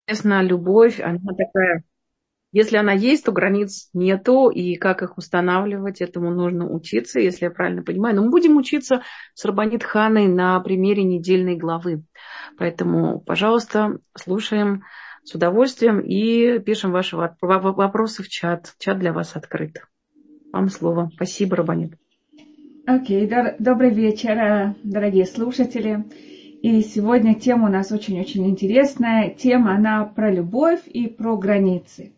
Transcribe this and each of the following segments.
Естественно, любовь, она такая, если она есть, то границ нету, и как их устанавливать, этому нужно учиться, если я правильно понимаю. Но мы будем учиться с Рабанит Ханой на примере недельной главы. Поэтому, пожалуйста, слушаем с удовольствием и пишем ваши вопросы в чат. Чат для вас открыт. Вам слово. Спасибо, Рабанит. Окей, добрый вечер, дорогие слушатели. И сегодня тема у нас очень-очень интересная. Тема, она про любовь и про границы.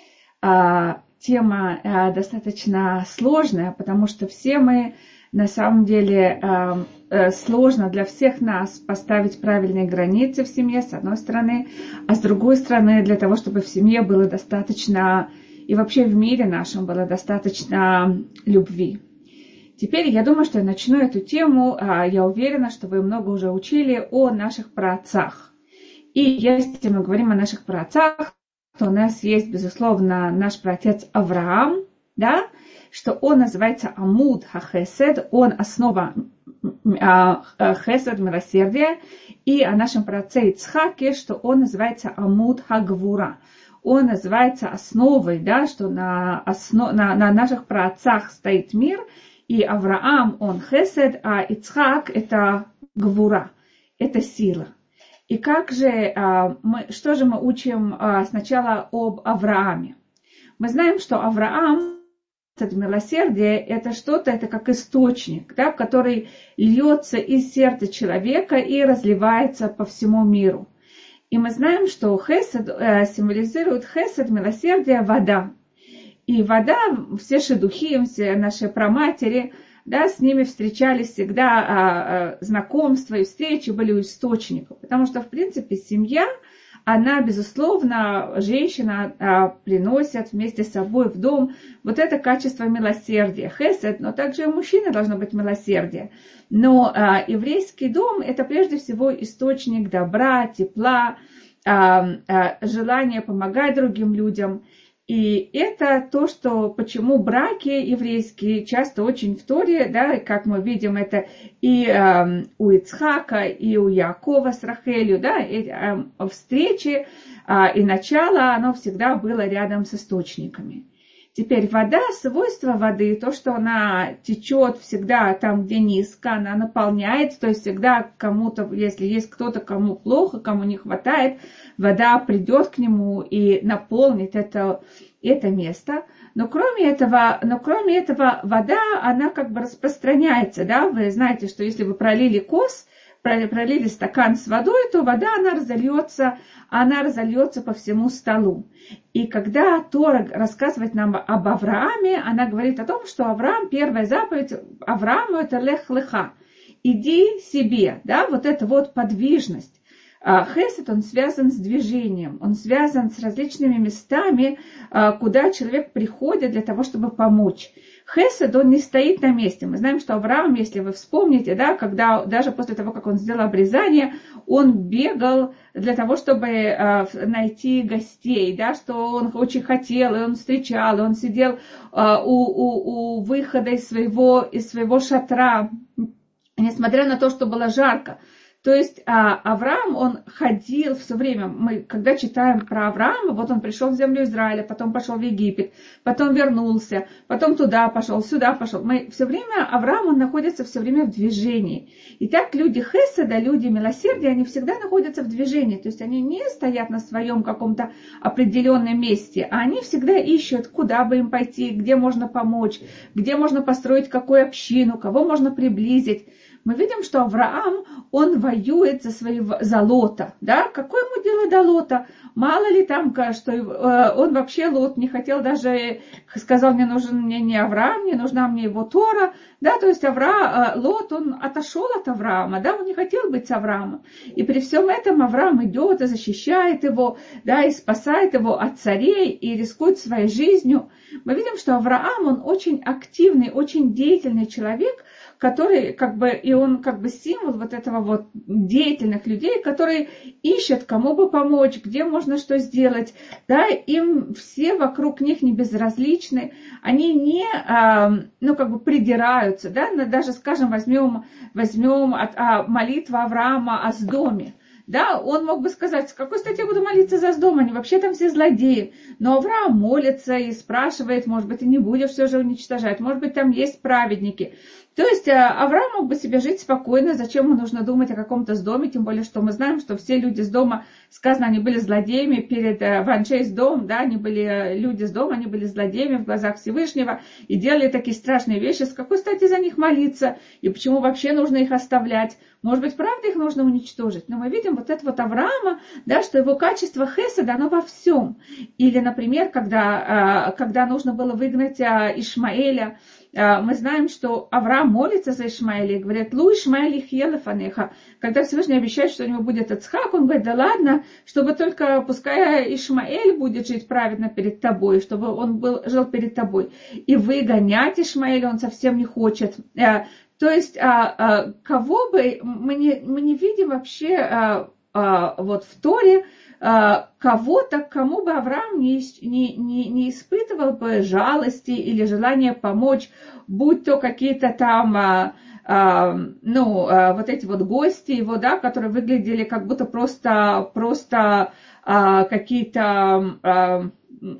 Тема достаточно сложная, потому что все мы, на самом деле, сложно для всех нас поставить правильные границы в семье, с одной стороны, а с другой стороны, для того, чтобы в семье было достаточно, и вообще в мире нашем было достаточно любви. Теперь я думаю, что я начну эту тему. Я уверена, что вы много уже учили о наших праотцах. И если мы говорим о наших праотцах, то у нас есть, безусловно, наш праотец Авраам, да, что он называется Амуд ха-хесед, он основа хесед, милосердия, и о нашем праотце Ицхаке, что он называется Амуд ха-гвура. Он называется основой, да, что на наших праотцах стоит мир. И Авраам, он хесед, а Ицхак – это гвура, это сила. И как же, что же мы учим сначала об Аврааме? Мы знаем, что Авраам, это милосердие, это что-то, это как источник, да, который льется из сердца человека и разливается по всему миру. И мы знаем, что хесед символизирует хесед, милосердие, вода. И вода, все шедухим, все наши праматери, да, с ними встречались всегда, знакомства и встречи были у источников. Потому что, в принципе, семья, она, безусловно, женщина приносит вместе с собой в дом вот это качество милосердия, хесед, но также у мужчины должно быть милосердие. Но еврейский дом – это прежде всего источник добра, тепла, желания помогать другим людям. И это то, что, почему браки еврейские часто очень в Торе, да, как мы видим, это и у Ицхака, и у Якова с Рахелью, да, встречи и начало, оно всегда было рядом с источниками. Теперь вода, свойство воды, то, что она течет всегда там, где низко, она наполняет, то есть всегда кому-то, если есть кто-то, кому плохо, кому не хватает, вода придет к нему и наполнит это место. Но кроме этого, вода, она как бы распространяется, да, вы знаете, что если вы пролили стакан с водой, то вода, она разольется по всему столу. И когда Тора рассказывает нам об Аврааме, она говорит о том, что Авраам, первая заповедь Аврааму, это лех леха, иди себе, да, вот эта вот подвижность. Хесед, он связан с движением, он связан с различными местами, куда человек приходит для того, чтобы помочь. Хесед, он не стоит на месте. Мы знаем, что Авраам, если вы вспомните, да, когда даже после того, как он сделал обрезание, он бегал для того, чтобы найти гостей, да, что он очень хотел, и он встречал, и он сидел у выхода из своего шатра, несмотря на то, что было жарко. То есть Авраам, он ходил все время. Мы, когда читаем про Авраама, вот он пришел в землю Израиля, потом пошел в Египет, потом вернулся, потом туда пошел, сюда пошел. Мы все время, Авраам, он находится все время в движении. И так люди хеседа, люди милосердия, они всегда находятся в движении. То есть они не стоят на своем каком-то определенном месте, а они всегда ищут, куда бы им пойти, где можно помочь, где можно построить какую общину, кого можно приблизить. Мы видим, что Авраам, он воюет за Лота. Да? Какое ему дело до Лота? Мало ли там, что он вообще Лот не хотел даже, сказал, мне нужен мне не Авраам, не нужна мне его Тора. Да? То есть Лот, он отошел от Авраама, да? Он не хотел быть с Авраамом. И при всем этом Авраам идет и защищает его, да? И спасает его от царей, и рискует своей жизнью. Мы видим, что Авраам, он очень активный, очень деятельный человек, который и он символ вот этого вот деятельных людей, которые ищут, кому бы помочь, где можно что сделать, да, им все вокруг них не безразличны, они не, придираются, да, даже, скажем, возьмем молитву Авраама о Сдоме, Да, он мог бы сказать, с какой стати я буду молиться за Сдом, они вообще там все злодеи. Но Авраам молится и спрашивает, может быть, ты не будешь все же уничтожать, может быть, там есть праведники. То есть Авраам мог бы себе жить спокойно, зачем ему нужно думать о каком-то Сдоме, тем более, что мы знаем, что все люди с дома, сказано, они были злодеями перед Ваншей с дом, да, они были люди с дома, они были злодеями в глазах Всевышнего и делали такие страшные вещи, с какой стати за них молиться, и почему вообще нужно их оставлять. Может быть, правда их нужно уничтожить, но мы видим вот это вот Авраама, да, что его качество хеседа, оно во всем. Или, например, когда нужно было выгнать Ишмаэля, мы знаем, что Авраам молится за Ишмаэля и говорит, «Лу Ишмаэль ихье лефанеха». Когда Всевышний обещает, что у него будет Ицхак, он говорит, да ладно, чтобы только, пускай Ишмаэль будет жить праведно перед тобой, чтобы он жил перед тобой. И выгонять Ишмаэля он совсем не хочет. То есть, кого бы, мы не видим вообще вот в Торе, кого-то, кому бы Авраам не испытывал бы жалости или желания помочь, будь то какие-то там, вот эти вот гости его, да, которые выглядели как будто просто какие-то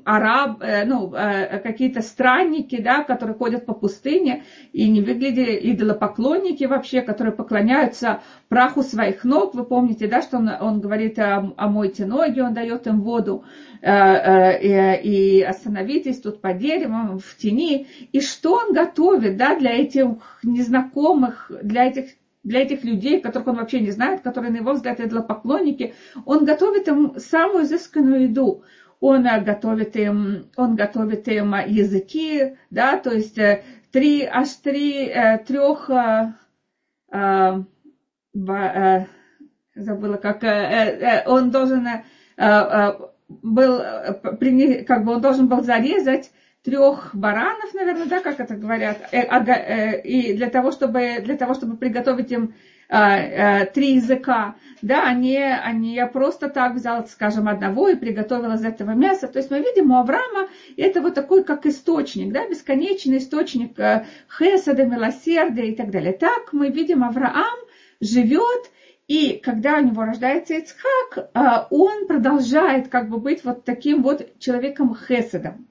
какие-то странники, да, которые ходят по пустыне и не выглядели идолопоклонники вообще, которые поклоняются праху своих ног. Вы помните, да, что он говорит, омойте ноги, он дает им воду, и остановитесь тут под деревом, в тени. И что он готовит, да, для этих незнакомых, для этих людей, которых он вообще не знает, которые, на его взгляд, идолопоклонники, он готовит им самую изысканную еду. Он готовит им языки, да, то есть забыла, как он должен был зарезать 3 баранов, наверное, да, как это говорят, и для того, чтобы приготовить им 3 языка, да, я просто так взял, скажем, одного и приготовил из этого мяса. То есть мы видим у Авраама это вот такой, как источник, да, бесконечный источник хеседа, милосердия и так далее. Так мы видим, Авраам живет, и когда у него рождается Ицхак, он продолжает как бы быть вот таким вот человеком хеседом.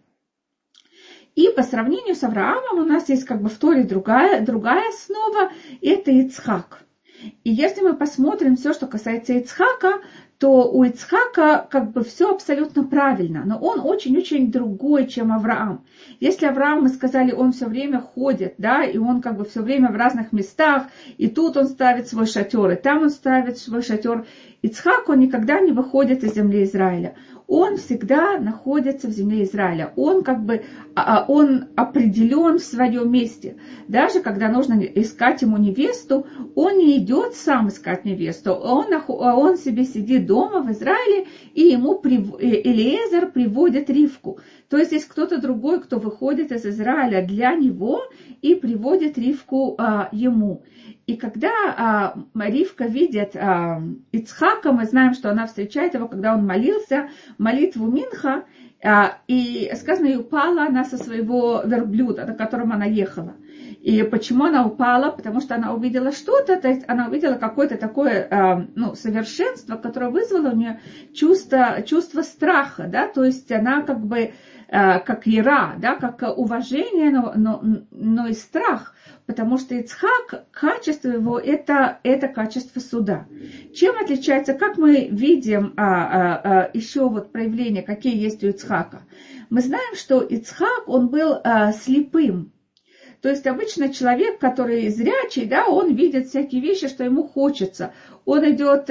И по сравнению с Авраамом у нас есть как бы в Торе другая основа, это Ицхак. И если мы посмотрим все, что касается Ицхака, то у Ицхака как бы все абсолютно правильно, но он очень-очень другой, чем Авраам. Если Авраам, мы сказали, он все время ходит, да, и он как бы все время в разных местах, и тут он ставит свой шатер, и там он ставит свой шатер. Ицхак, он никогда не выходит из земли Израиля. Он всегда находится в земле Израиля. Он как бы, он определен в своем месте. Даже когда нужно искать ему невесту, он не идет сам искать невесту. Он себе сидит дома в Израиле, и ему Элиезер приводит Ривку. То есть есть кто-то другой, кто выходит из Израиля для него и приводит Ривку ему. И когда Ривка видит Ицхака, мы знаем, что она встречает его, когда он молился, молитву Минха, и сказано, и упала она со своего верблюда, на котором она ехала. И почему она упала? Потому что она увидела что-то, то есть она увидела какое-то такое совершенство, которое вызвало у нее чувство страха, да, то есть она как бы как ира, да, как уважение, но и страх. Потому что Ицхак, качество его, это качество суда. Чем отличается, как мы видим еще вот проявления, какие есть у Ицхака? Мы знаем, что Ицхак, он был слепым. То есть обычно человек, который зрячий, да, он видит всякие вещи, что ему хочется. Он идет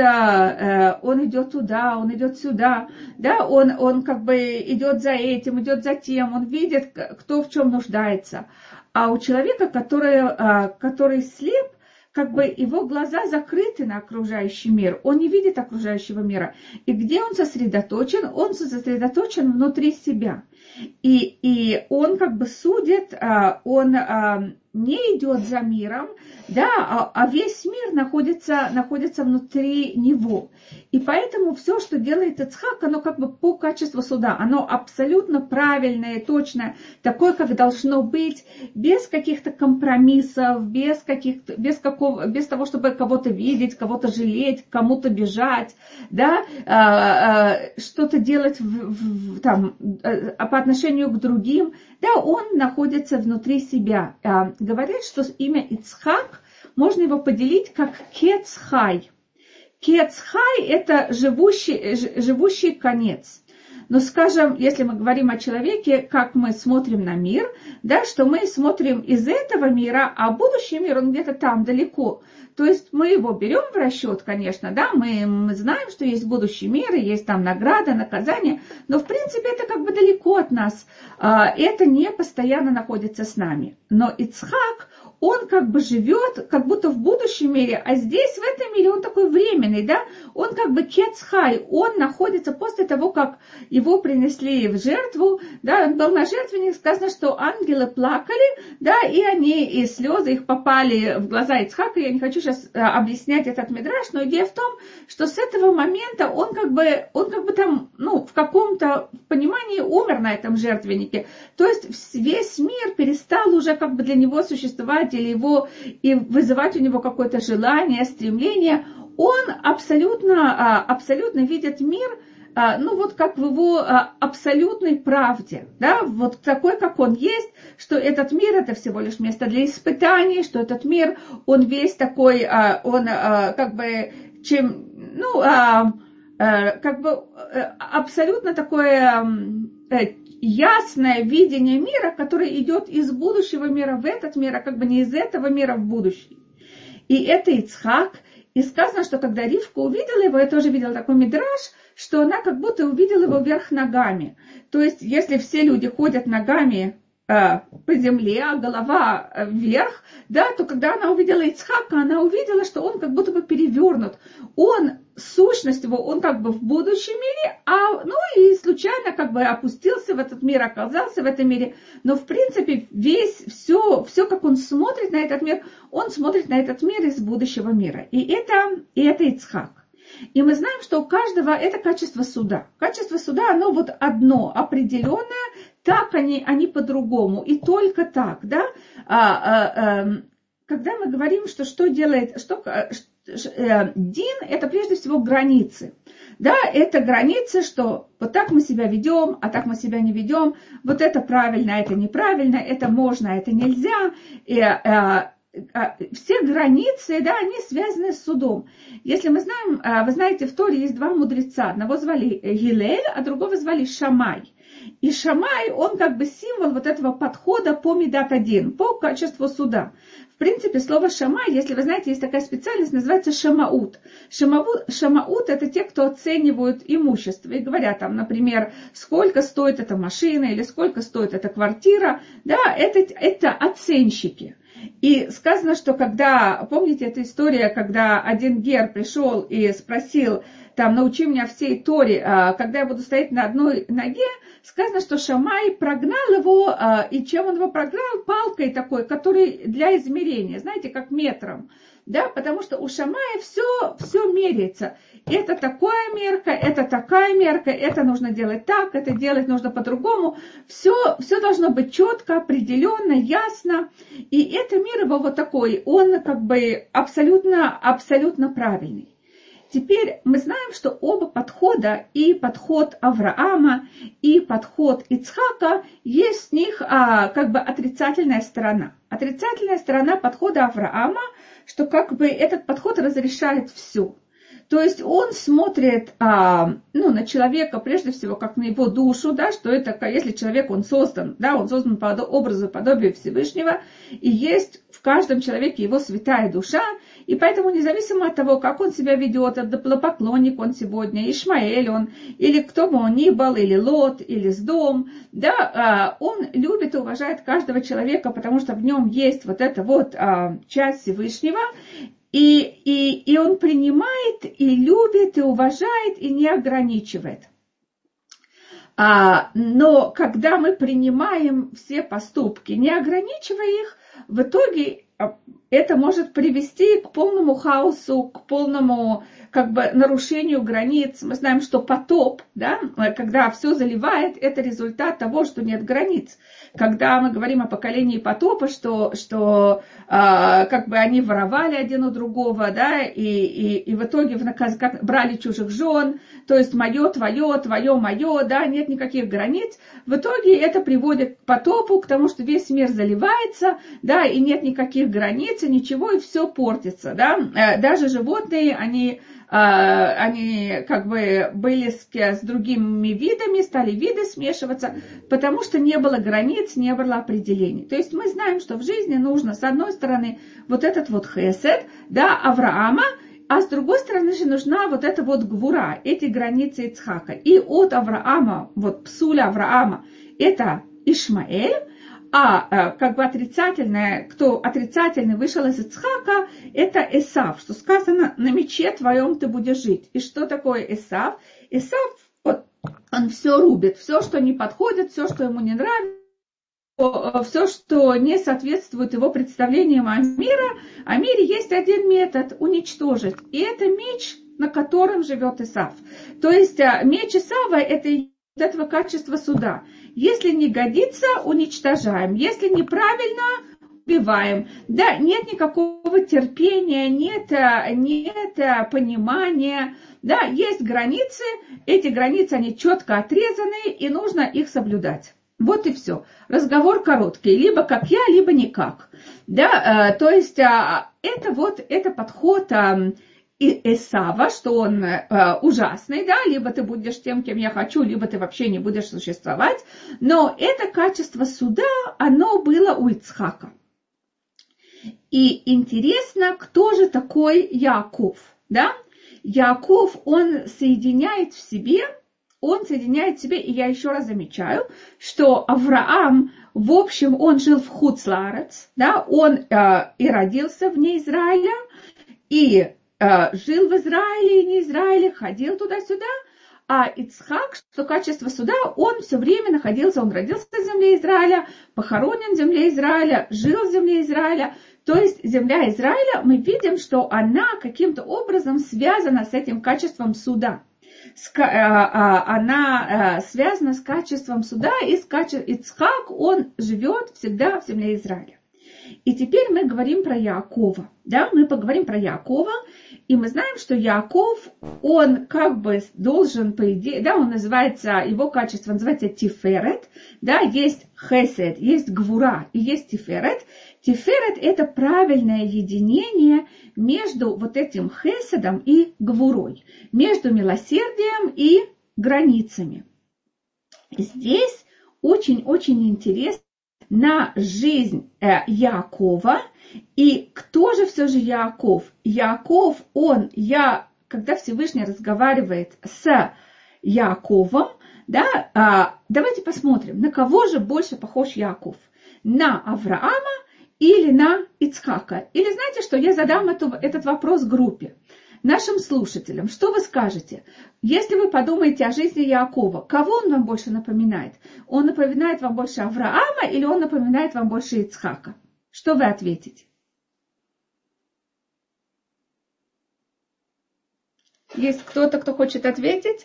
туда, он идет сюда, да, он как бы идет за этим, идет за тем, он видит, кто в чем нуждается. А у человека, который слеп, как бы его глаза закрыты на окружающий мир, он не видит окружающего мира. И где он сосредоточен? Он сосредоточен внутри себя. И он как бы судит, он не идет за миром, да, а весь мир находится внутри него. И поэтому все, что делает Ицхак, оно как бы по качеству суда, оно абсолютно правильное, точное, такое, как должно быть, без каких-то компромиссов, без того, чтобы кого-то видеть, кого-то жалеть, кому-то бежать, да, что-то делать по отношению к другим, да, он находится внутри себя. Говорят, что имя Ицхак, можно его поделить как Кец-Хай. Кец-Хай – это живущий конец. Но, скажем, если мы говорим о человеке, как мы смотрим на мир, да, что мы смотрим из этого мира, а будущий мир, он где-то там, далеко. То есть мы его берем в расчет, конечно, да, мы знаем, что есть будущий мир, и есть там награда, наказание, но, в принципе, это как бы далеко от нас, это не постоянно находится с нами. Но Ицхак, он как бы живет, как будто в будущем мире, а здесь, в этом мире, он такой временный, да, он как бы Кец-Хай, он находится после того, как его принесли в жертву, да, он был на жертвенник, сказано, что ангелы плакали, да, и слезы их попали в глаза Ицхака. Я не хочу сейчас объяснять этот мидраш, но идея в том, что с этого момента он как бы там, в каком-то понимании умер на этом жертвеннике. То есть весь мир перестал уже как бы для него существовать и вызывать у него какое-то желание, стремление. Он абсолютно видит мир, как в его абсолютной правде, да, вот такой, как он есть, что этот мир это всего лишь место для испытаний, что этот мир, он весь такой, абсолютно такое ясное видение мира, которое идет из будущего мира в этот мир, а как бы не из этого мира в будущий. И это Ицхак. И сказано, что когда Ривка увидела его, я тоже видела такой мидраш, что она как будто увидела его вверх ногами. То есть, если все люди ходят ногами по земле, а голова вверх, да, то когда она увидела Ицхака, она увидела, что он как будто бы перевернут. Сущность его, он как бы в будущем мире, и случайно как бы опустился в этот мир, оказался в этом мире. Но в принципе все, как он смотрит на этот мир, он смотрит на этот мир из будущего мира. И это Ицхак. И мы знаем, что у каждого это качество суда. Качество суда, оно вот одно, определенное, так они по-другому. И только так, да. Когда мы говорим, что делает, дин, это прежде всего границы. Да, это границы, что вот так мы себя ведем, а так мы себя не ведем. Вот это правильно, а это неправильно, это можно, а это нельзя. Все границы, да, они связаны с судом. Если мы знаем, вы знаете, в Торе есть два мудреца. Одного звали Гилель, а другого звали Шамай. И Шамай, он как бы символ вот этого подхода по Мидат Адин, по качеству суда. В принципе, слово Шамай, если вы знаете, есть такая специальность, называется Шамаут. Шамаут – это те, кто оценивают имущество и говорят там, например, сколько стоит эта машина или сколько стоит эта квартира. Да, это оценщики. И сказано, что помните эту историю, когда один гер пришел и спросил, научи меня всей Торе, когда я буду стоять на одной ноге, сказано, что Шамай прогнал его, и чем он его прогнал? Палкой такой, который для измерения, знаете, как метром. Да, потому что у Шамая все меряется. Это такая мерка, это такая мерка, это нужно делать так, это делать нужно по-другому. Все должно быть четко, определенно, ясно. И это мир его вот такой, он как бы абсолютно правильный. Теперь мы знаем, что оба подхода, и подход Авраама, и подход Ицхака, есть в них как бы отрицательная сторона. Отрицательная сторона подхода Авраама, что как бы этот подход разрешает все. То есть он смотрит на человека прежде всего как на его душу, да, что это, если человек, он создан по образу и подобию Всевышнего, и есть в каждом человеке его святая душа, и поэтому независимо от того, как он себя ведет, идолопоклонник он сегодня, Ишмаэль он, или кто бы он ни был, или Лот, или Сдом, да, он любит и уважает каждого человека, потому что в нем есть вот эта вот часть Всевышнего, и он принимает, и любит, и уважает, и не ограничивает. Но когда мы принимаем все поступки, не ограничивая их, в итоге это может привести к полному хаосу, к полному нарушению границ. Мы знаем, что потоп, да, когда все заливает, это результат того, что нет границ. Когда мы говорим о поколении потопа, что они воровали один у другого, да, и в итоге брали чужих жен, то есть мое, твое, мое, да, нет никаких границ. В итоге это приводит к потопу, к тому, что весь мир заливается, да, и нет никаких границ, и ничего, и все портится, да. Даже животные, они были с другими видами, стали виды смешиваться, потому что не было границ, не было определений. То есть мы знаем, что в жизни нужно, с одной стороны, вот этот вот хесед, да, Авраама, а с другой стороны же нужна вот эта вот гвура, эти границы Ицхака. И от Авраама, вот псуля Авраама, это Ишмаэль, а кто отрицательный вышел из Ицхака, это Эсав, что сказано, на мече твоем ты будешь жить. И что такое Эсав? Эсав, он все рубит, все, что не подходит, все, что ему не нравится, все, что не соответствует его представлениям о мире есть один метод – уничтожить. И это меч, на котором живет Эсав. То есть меч Эсава – это этого качества суда. Если не годится, уничтожаем. Если неправильно, убиваем. Да, нет никакого терпения, нет понимания. Да, есть границы. Эти границы, они четко отрезаны, и нужно их соблюдать. Вот и все. Разговор короткий. Либо как я, либо никак. Да, то есть это подход Эсава, что он ужасный, да, либо ты будешь тем, кем я хочу, либо ты вообще не будешь существовать. Но это качество суда, оно было у Ицхака. И интересно, кто же такой Яаков, да? Яаков, он соединяет в себе, и я еще раз замечаю, что Авраам, в общем, он жил в Хуцлаарец, да, он и родился вне Израиля, и жил в Израиле и не Израиле, ходил туда-сюда, а Ицхак, что качество суда, он все время находился, он родился в земле Израиля, похоронен в земле Израиля, жил в земле Израиля. То есть земля Израиля, мы видим, что она каким-то образом связана с этим качеством суда. Она связана с качеством суда, и Ицхак, он живет всегда в земле Израиля. И теперь мы говорим про Яакова. Да, мы поговорим про Яакова, и мы знаем, что Яаков, он должен, по идее, да, он называется, его качество называется Тиферет, да, есть Хесед, есть Гвура и есть Тиферет. Тиферет – это правильное единение между вот этим Хеседом и Гвурой, между милосердием и границами. Здесь очень-очень интересно на жизнь Яакова. И кто же все же Яаков? Яаков, когда Всевышний разговаривает с Яаковом, да, давайте посмотрим, на кого же больше похож Яаков? На Авраама или на Ицхака? Или знаете что, я задам этот вопрос группе, нашим слушателям. Что вы скажете? Если вы подумаете о жизни Яакова, кого он вам больше напоминает? Он напоминает вам больше Авраама или он напоминает вам больше Ицхака? Что вы ответите? Есть кто-то, кто хочет ответить?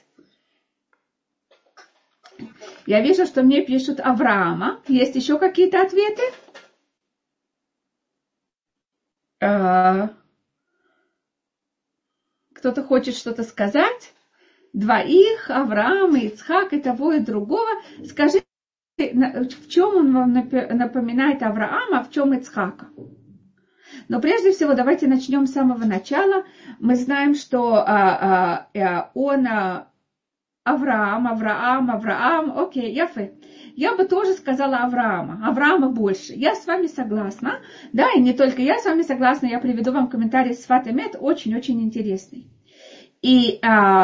Я вижу, что мне пишут Авраама. Есть еще какие-то ответы? Кто-то хочет что-то сказать? Двоих, Авраама, Ицхак и того и другого. Скажите, в чем он вам напоминает Авраама, а в чем Ицхака? Но прежде всего давайте начнем с самого начала. Мы знаем, что он Авраам. Окей, яфе. Я бы тоже сказала Авраама больше. Я с вами согласна. Да, и не только я с вами согласна. Я приведу вам комментарий с Сфат Эмет, очень-очень интересный. И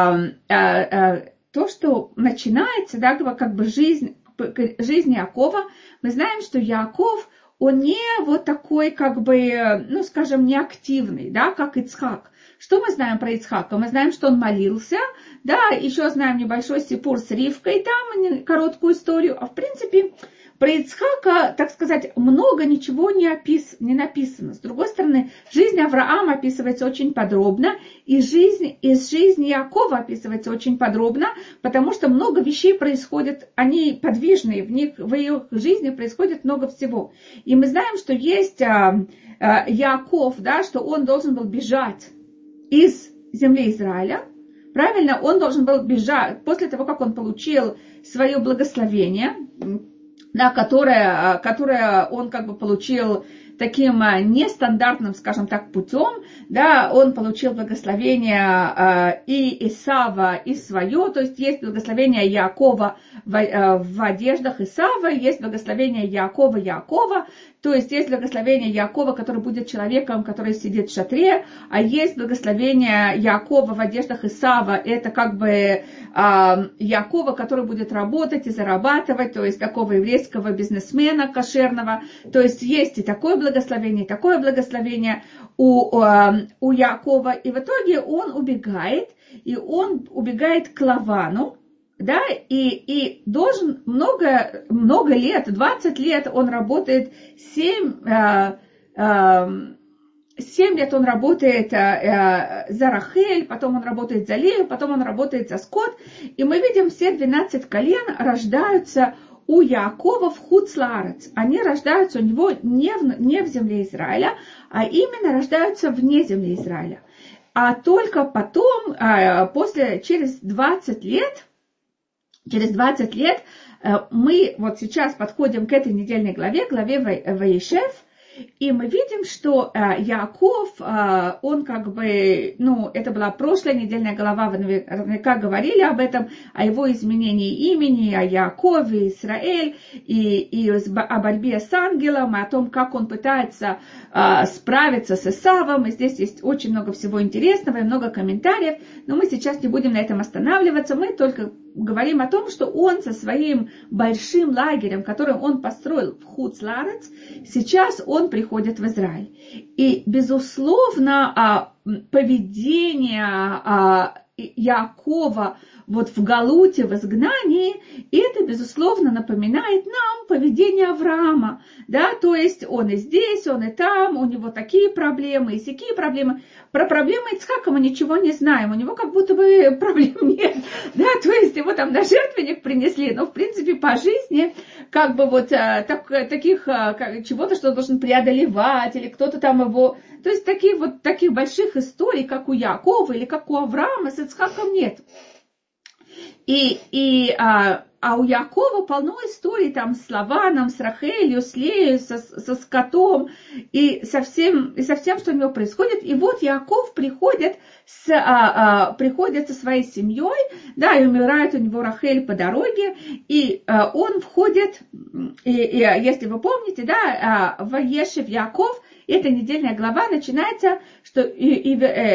то, что начинается, да, жизнь Яакова, мы знаем, что Яаков, он не вот такой, не активный, да, как Ицхак. Что мы знаем про Ицхака? Мы знаем, что он молился, да, еще знаем небольшой сипур с Ривкой, там короткую историю, а в принципе, про Ицхака, так сказать, много ничего не написано. С другой стороны, жизнь Авраама описывается очень подробно, и жизнь Якова описывается очень подробно, потому что много вещей происходит, они подвижные, в их жизни происходит много всего. И мы знаем, что есть Яков, да, что он должен был бежать из земли Израиля. Правильно, он должен был бежать после того, как он получил свое благословение, да, которое он как бы получил таким нестандартным, скажем так, путем, да, он получил благословение и Исава, и свое, то есть есть благословение Якова в одеждах Исава, есть благословение Якова, то есть есть благословение Якова, который будет человеком, который сидит в шатре, а есть благословение Якова в одеждах Исава, это как бы Якова, который будет работать и зарабатывать, то есть такого еврейского бизнесмена кошерного, то есть есть и такое благословение у Якова, и в итоге он убегает к Лавану, да, и должен много лет, 20 лет он работает, 7 лет он работает за Рахель, потом он работает за Лею, потом он работает за Скот, и мы видим, все 12 колен рождаются у Якова в Хуцлаарец. Они рождаются у него не в земле Израиля, а именно рождаются вне земли Израиля. А только потом, через 20 лет, мы вот сейчас подходим к этой недельной главе Ваишев, и мы видим, что Яков, он как бы, это была прошлая недельная глава, вы наверняка говорили об этом, о его изменении имени, о Якове, Израиль, и о борьбе с ангелом, о том, как он пытается справиться с Исавом, и здесь есть очень много всего интересного и много комментариев, но мы сейчас не будем на этом останавливаться, мы только говорим о том, что он со своим большим лагерем, который он построил в Хуцлаарец, сейчас он приходит в Израиль. И, безусловно, поведение Якова вот в Галуте, в изгнании, это, безусловно, напоминает нам поведение Авраама. Да? То есть он и здесь, он и там, у него такие проблемы и сякие проблемы. Про проблемы Ицхака мы ничего не знаем, у него как будто бы проблем нет. Да? То есть его там на жертвенник принесли, но в принципе по жизни как бы вот таких чего-то, что он должен преодолевать, или кто-то там его... То есть таких больших историй, как у Якова или как у Авраама, с Ицхаком нет. А у Якова полно историй там с Лаваном, с Рахелью, с Леей, со скотом и со всем, что у него происходит. И вот Яков приходит со своей семьей, да, и умирает у него Рахель по дороге, и он входит, и если вы помните, да, Ваешев Яков, эта недельная глава начинается, что и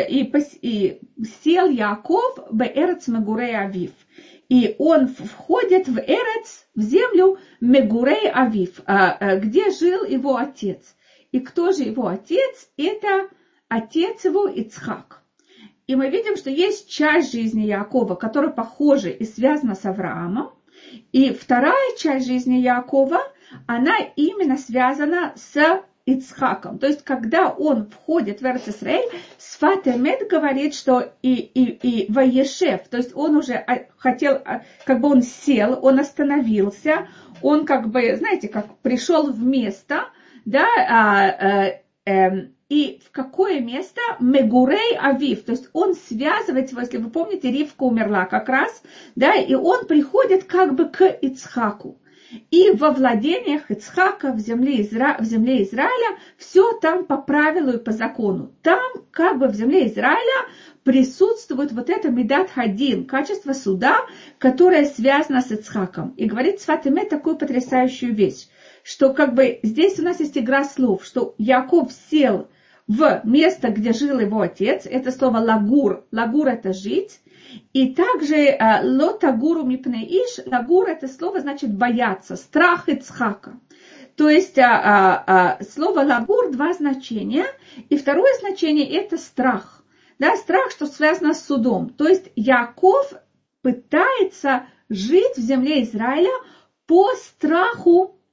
сел Яков беэрец мегурей авив. И он входит в Эрец, в землю Мегурей Авив, где жил его отец. И кто же его отец? Это отец его Ицхак. И мы видим, что есть часть жизни Якова, которая похожа и связана с Авраамом. И вторая часть жизни Якова, она именно связана с Ицхаком. То есть, когда он входит в Эрец-Исраэль, Сфат Эмет говорит, что и Ваешев, то есть он уже хотел, как бы он сел, он остановился, он как бы, знаете, как пришел в место, да, и в какое место? Мегурей Авив, то есть он связывает его, если вы помните, Ривка умерла как раз, да, и он приходит как бы к Ицхаку. И во владениях Ицхака в земле Израиля все там по правилу и по закону. Там как бы в земле Израиля присутствует вот это Медат Хадин, качество суда, которое связано с Ицхаком. И говорит Сфат Эмет такую потрясающую вещь, что как бы здесь у нас есть игра слов, что Яков сел в место, где жил его отец, это слово лагур, лагур это жить, и также лотагуру мипней иш, лагур это слово значит бояться, страх Ицхака. То есть слово лагур два значения, и второе значение это страх. Да, страх, что связано с судом. То есть Яков пытается жить в земле Израиля по страху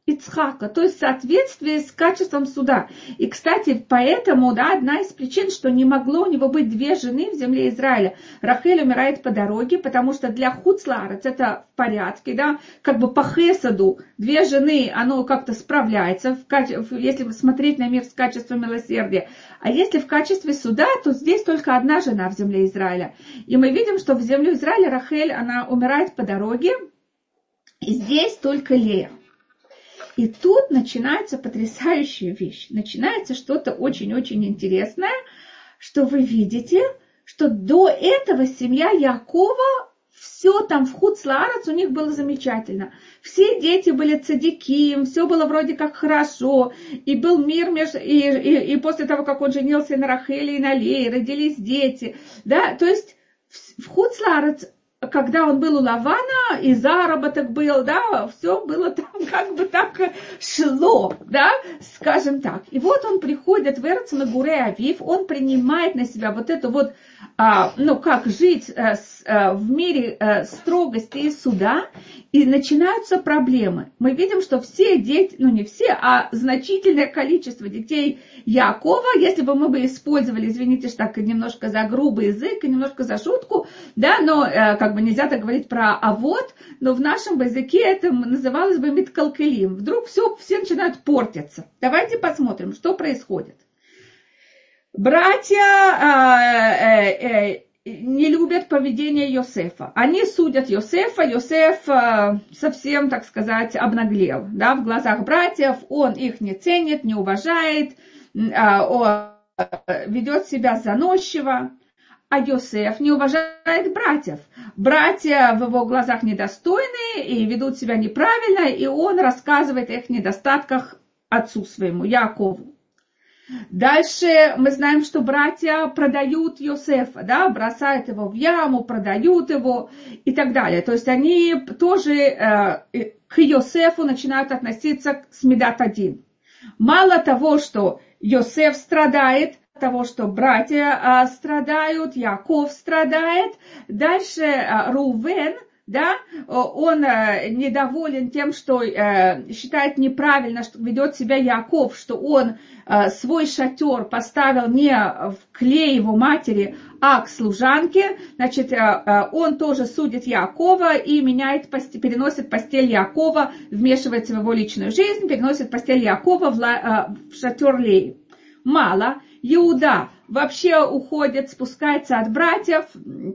Ицхака, то есть в соответствии с качеством суда. И, кстати, поэтому, да, одна из причин, что не могло у него быть две жены в земле Израиля. Рахель умирает по дороге, потому что для Хуцлаарец это в порядке, да, как бы по хесаду две жены, оно как-то справляется, если смотреть на мир с качеством милосердия. А если в качестве суда, то здесь только одна жена в земле Израиля. И мы видим, что в земле Израиля Рахель, она умирает по дороге, и здесь только Лея. И тут начинается потрясающая вещь. Начинается что-то очень-очень интересное, что вы видите, что до этого семья Якова, все там в Хуцлаарец у них было замечательно. Все дети были цадиким, все было вроде как хорошо. И был мир, и после того, как он женился на Рахеле и на Лее, родились дети. Да? То есть в Хуцлаарец, когда он был у Лавана, и заработок был, да, все было там как бы так шло, да, скажем так. И вот он приходит в Эрец Мегурей Авив, он принимает на себя вот это вот, как жить в мире строгости и суда, и начинаются проблемы. Мы видим, что все дети, не все, а значительное количество детей Якова, если бы мы бы использовали, извините, что так немножко за грубый язык и немножко за шутку, да, но как бы нельзя так говорить про авот, но в нашем языке это называлось бы миткалкелим. Вдруг все начинают портиться. Давайте посмотрим, что происходит. Братья не любят поведение Йосефа. Они судят Йосефа. Йосеф совсем, так сказать, обнаглел. Да, в глазах братьев он их не ценит, не уважает, он ведет себя заносчиво. А Йосеф не уважает братьев. Братья в его глазах недостойны и ведут себя неправильно, и он рассказывает о их недостатках отцу своему, Якову. Дальше мы знаем, что братья продают Йосефа, да, бросают его в яму, продают его и так далее. То есть они тоже к Йосефу начинают относиться с Медат один. Мало того, что Йосеф страдает, того, что братья страдают, Яков страдает. Дальше Рувен, да, он недоволен тем, что считает неправильно, что ведет себя Яков, что он свой шатер поставил не в клей его матери, а к служанке. Значит, он тоже судит Якова и переносит постель Якова, вмешивается в его личную жизнь, переносит постель Якова в шатер Леи. Мало. Иуда вообще уходит, спускается от братьев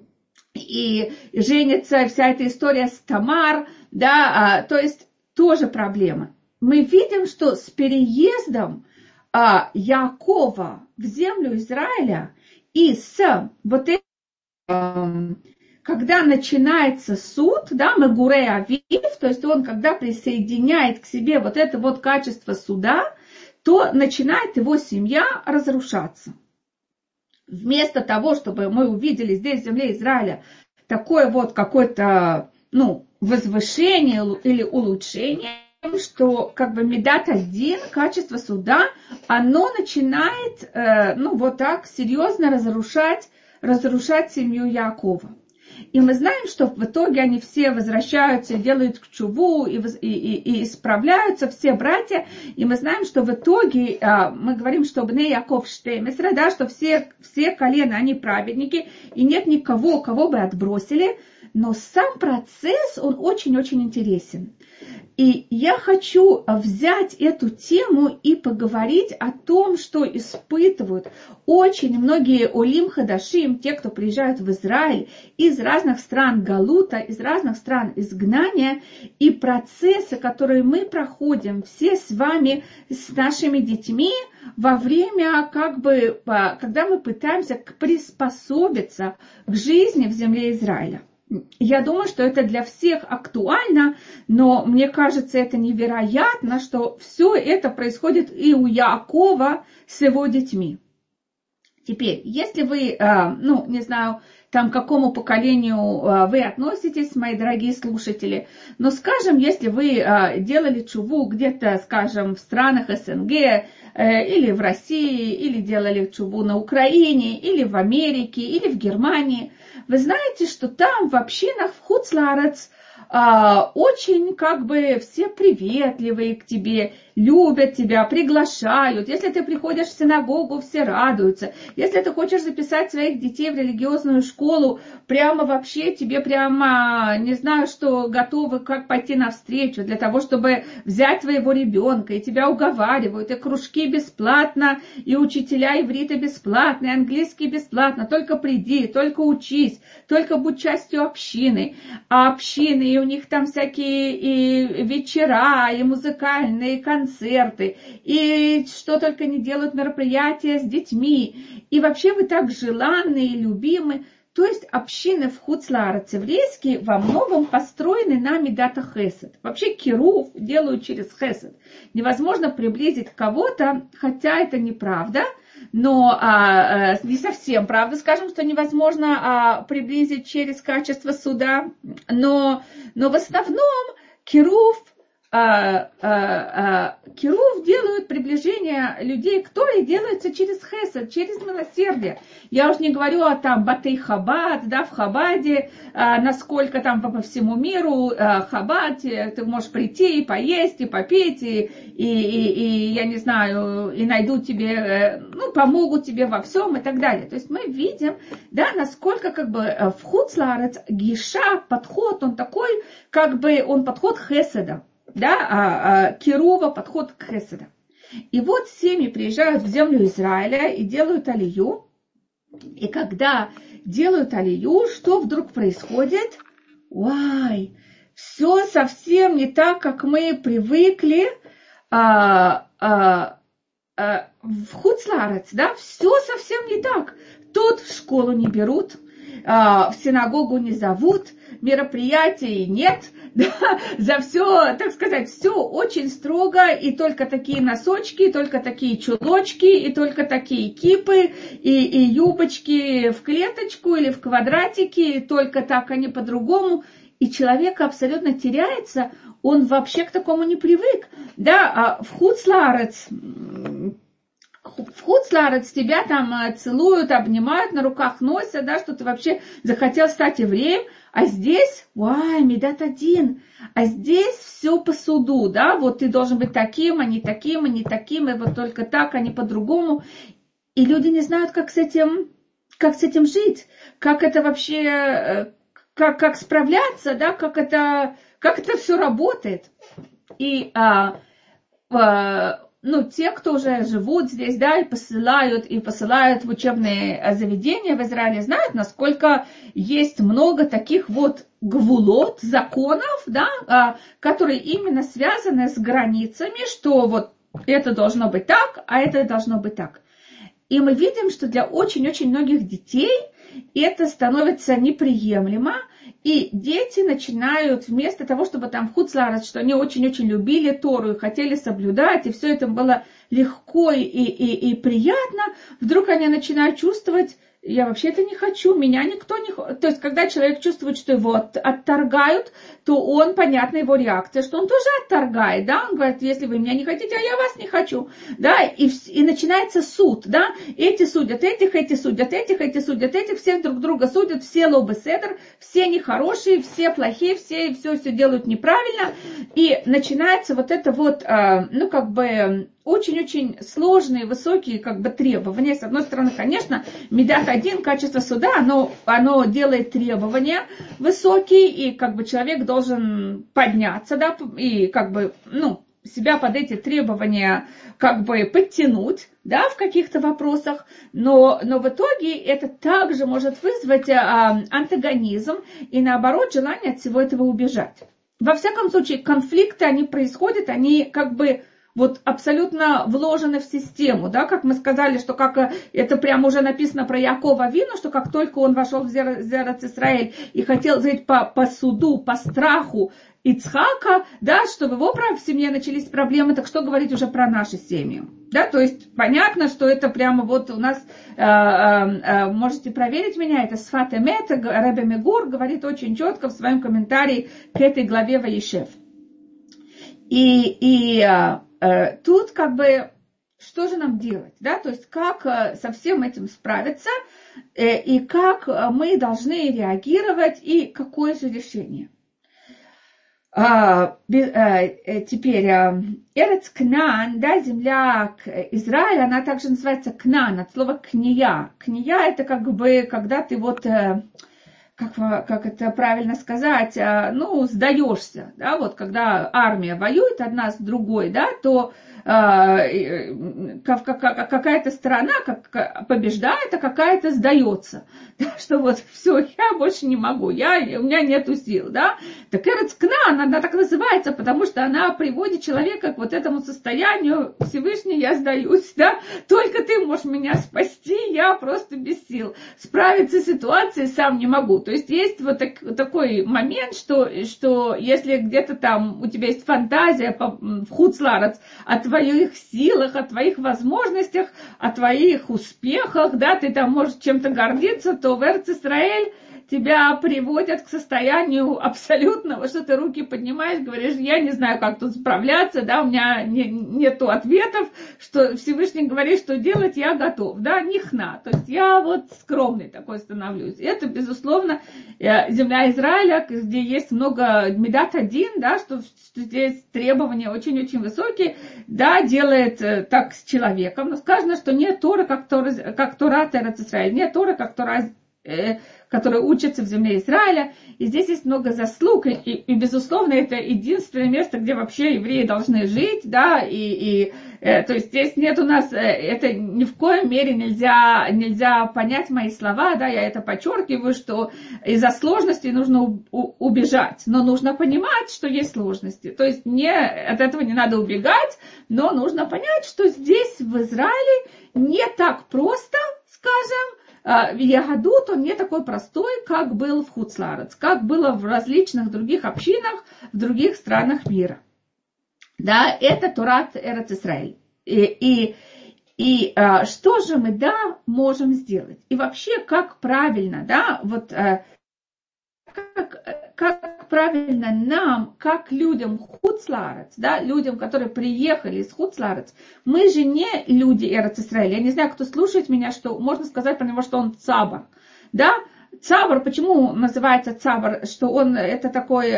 и женится, вся эта история с Тамар, да, то есть тоже проблема. Мы видим, что с переездом Якова в землю Израиля и с вот этим, когда начинается суд, да, Мегурей Авив, то есть он, когда присоединяет к себе вот это вот качество суда, то начинает его семья разрушаться. Вместо того, чтобы мы увидели здесь в земле Израиля такое вот какое-то, возвышение или улучшение, что как бы Медат один, качество суда, оно начинает, вот так серьезно разрушать семью Якова. И мы знаем, что в итоге они все возвращаются, делают кчуву и исправляются, все братья. И мы знаем, что в итоге, мы говорим, что Бней Яков Штемесра, да, что все колена, они праведники, и нет никого, кого бы отбросили. Но сам процесс, он очень-очень интересен. И я хочу взять эту тему и поговорить о том, что испытывают очень многие олим хадашим, те, кто приезжают в Израиль из разных стран галута, из разных стран изгнания, и процессы, которые мы проходим все с вами, с нашими детьми, во время, когда мы пытаемся приспособиться к жизни в земле Израиля. Я думаю, что это для всех актуально, но мне кажется, это невероятно, что все это происходит и у Якова с его детьми. Теперь, если вы, не знаю, к какому поколению вы относитесь, мои дорогие слушатели, но, скажем, если вы делали чуву где-то, скажем, в странах СНГ, или в России, или делали чуву на Украине, или в Америке, или в Германии, вы знаете, что там в общинах в Хуцлаарец очень как бы все приветливые к тебе, любят тебя, приглашают. Если ты приходишь в синагогу, все радуются. Если ты хочешь записать своих детей в религиозную школу, прямо вообще тебе прямо, не знаю, что готовы как пойти навстречу для того, чтобы взять твоего ребенка, и тебя уговаривают, и кружки бесплатно, и учителя иврита бесплатно, и английский бесплатно, только приди, только учись, только будь частью общины. А общины, и у них там всякие и вечера, и музыкальные концерты, и что только не делают мероприятия с детьми. И вообще вы так желанны и любимы. То есть общины в Хуцлаарец еврейские во многом построены на мидата хесед. Вообще кирув делают через хесед. Невозможно приблизить кого-то, хотя это неправда, но не совсем правда, скажем, что невозможно приблизить через качество суда, но в основном кирув делают приближение людей к Торе, делается через хесед, через милосердие. Я уж не говорю о там Батей Хабад, да, в Хабаде, насколько там по всему миру Хабад, ты можешь прийти и поесть, и попить, и я не знаю, и найдут тебе, помогут тебе во всем и так далее. То есть мы видим, да, насколько как бы в Хуцлаарец гиша, подход, он такой, как бы он подход хеседа. Да, Кирува, подход к хеседу. И вот семьи приезжают в землю Израиля и делают алию. И когда делают алию, что вдруг происходит? Ой, все совсем не так, как мы привыкли в Хуцлаарец, да, все совсем не так. Тут в школу не берут, в синагогу не зовут, мероприятий нет, да, за все, так сказать, все очень строго, и только такие носочки, и только такие чулочки, и только такие кипы, и юбочки в клеточку или в квадратики, и только так, а не по-другому. И человек абсолютно теряется, он вообще к такому не привык. Да, в Хуцлаарец тебя там целуют, обнимают, на руках носят, да, что ты вообще захотел стать евреем, а здесь, медат один, а здесь все по суду, да, вот ты должен быть таким, а не таким, и вот только так, а не по-другому. И люди не знают, как с этим жить, как это вообще, как справляться, да, как это все работает. И те, кто уже живут здесь, да, и посылают в учебные заведения в Израиле, знают, насколько есть много таких вот гвулот, законов, да, которые именно связаны с границами, что вот это должно быть так, а это должно быть так. И мы видим, что для очень-очень многих детей это становится неприемлемо, и дети начинают, вместо того, чтобы там в Хуцлаарец, что они очень-очень любили Тору и хотели соблюдать, и все это было легко и приятно, вдруг они начинают чувствовать, я вообще это не хочу, меня никто не хочет. То есть, когда человек чувствует, что его отторгают, то он, понятна его реакция, что он тоже отторгает, да, он говорит, если вы меня не хотите, а я вас не хочу, да, и начинается суд, да, эти судят этих, эти судят этих, эти судят этих, все друг друга судят, все лобеседер, все нехорошие, все плохие, все делают неправильно, и начинается вот это вот, очень-очень сложные, высокие требования. С одной стороны, конечно, медат один, качество суда, оно делает требования высокие, и человек должен подняться, да, и себя под эти требования подтянуть, да, в каких-то вопросах, но в итоге это также может вызвать антагонизм и, наоборот, желание от всего этого убежать. Во всяком случае, конфликты, они происходят, они абсолютно вложены в систему, да, как мы сказали, что это прямо уже написано про Якова Авину, что как только он вошел в Эрец Исраэль и хотел жить по суду, по страху Ицхака, да, чтобы в его семье начались проблемы, так что говорить уже про нашу семью, да, то есть понятно, что это прямо у нас, можете проверить меня, это Сфат Эмет, Ребе Мегур говорит очень четко в своем комментарии к этой главе Ваишев. И тут что же нам делать, да, то есть как со всем этим справиться, и как мы должны реагировать, и какое же решение. Теперь Эрец Кнаан, да, земля Израиля, она также называется Кнаан, от слова кния. Кния это как бы, когда ты вот, как это правильно сказать, сдаешься, да, вот когда армия воюет одна с другой, да, то какая-то сторона побеждает, а какая-то сдается. Да, что вот все, я больше не могу, у меня нету сил, да. Так Эрец Кнаан, она так называется, потому что она приводит человека к вот этому состоянию: Всевышний, я сдаюсь, да, только ты можешь меня спасти, я просто без сил. Справиться с ситуацией сам не могу. То есть есть вот такой момент, что если где-то там у тебя есть фантазия в Хуцларец о твоих силах, о твоих возможностях, о твоих успехах, да, ты там можешь чем-то гордиться, то в Эрец-Исраэль тебя приводят к состоянию абсолютного, что ты руки поднимаешь, говоришь: я не знаю, как тут справляться, да, у меня нету ответов, что Всевышний говорит, что делать, я готов, да, нихна, то есть я вот скромный такой становлюсь. Это, безусловно, земля Израиля, где есть много медат один, да, что здесь требования очень-очень высокие, да, делает так с человеком, но сказано, что нет Торы, как Тора Эрец-Исраэль, нет Торы, как Тора, которые учатся в земле Израиля. И здесь есть много заслуг. И безусловно, это единственное место, где вообще евреи должны жить. Да, то есть здесь нет у нас... Это ни в коем мере нельзя понять мои слова. Да, я это подчеркиваю, что из-за сложностей нужно убежать. Но нужно понимать, что есть сложности. То есть от этого не надо убегать, но нужно понять, что здесь, в Израиле, не так просто, скажем, Ягадут, он не такой простой, как был в Хуцларец, как было в различных других общинах, в других странах мира. Да, это Торат Эрец-Исраэль. И что же мы, да, можем сделать? И вообще, как правильно, да, вот как правильно нам, как людям Хуцларец, да, людям, которые приехали из Хуцларец, мы же не люди Эрец-Исраэля. Я не знаю, кто слушает меня, что можно сказать про него, что он цабар. Да? Цабар, почему называется цабар? Что он это такой,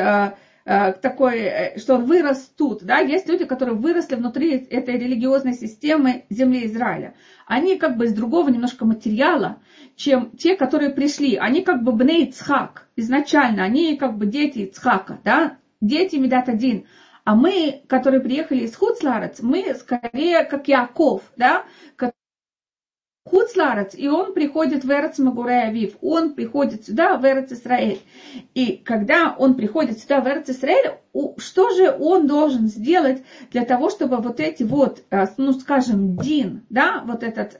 что он вырос тут. Да? Есть люди, которые выросли внутри этой религиозной системы земли Израиля. Они как бы из другого немножко материала, чем те, которые пришли. Они как бы бней Ицхак изначально, они как бы дети Ицхака, да? Дети Медат один. А мы, которые приехали из Хуцларец, мы скорее как Яаков, да? Хуцларец, и он приходит в Эрец Магурей Авив, он приходит сюда, в Эрец Исраэль. И когда он приходит сюда, в Эрец Исраэль, что же он должен сделать для того, чтобы вот эти вот, скажем, дин, да, вот этот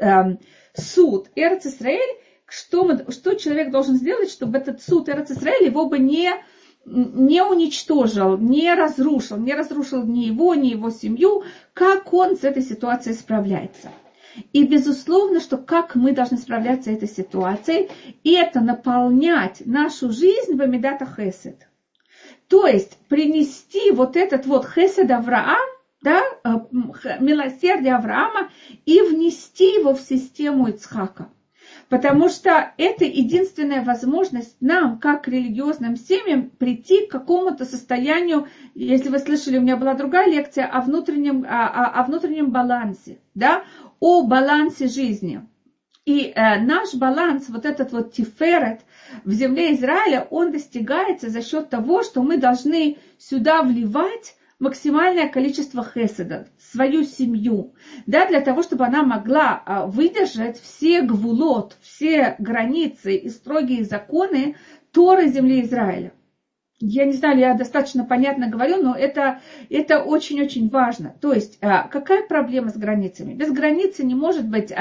суд Эрец Исраэль, что человек должен сделать, чтобы этот суд Эрец Исраэль его бы не уничтожил, не разрушил ни его семью, как он с этой ситуацией справляется. И, безусловно, что как мы должны справляться с этой ситуацией, и это наполнять нашу жизнь в Медат Хесед. То есть принести вот этот вот Хесед Авраам, да, милосердие Авраама, и внести его в систему Ицхака. Потому что это единственная возможность нам, как религиозным семьям, прийти к какому-то состоянию. Если вы слышали, у меня была другая лекция о внутреннем балансе, да, о балансе жизни. И наш баланс, вот этот вот тиферет в земле Израиля, он достигается за счет того, что мы должны сюда вливать максимальное количество хеседа, свою семью, да, для того, чтобы она могла выдержать все гвулот, все границы и строгие законы Торы земли Израиля. Я не знаю, я достаточно понятно говорю, но это очень-очень важно. То есть, какая проблема с границами? Без границы не может быть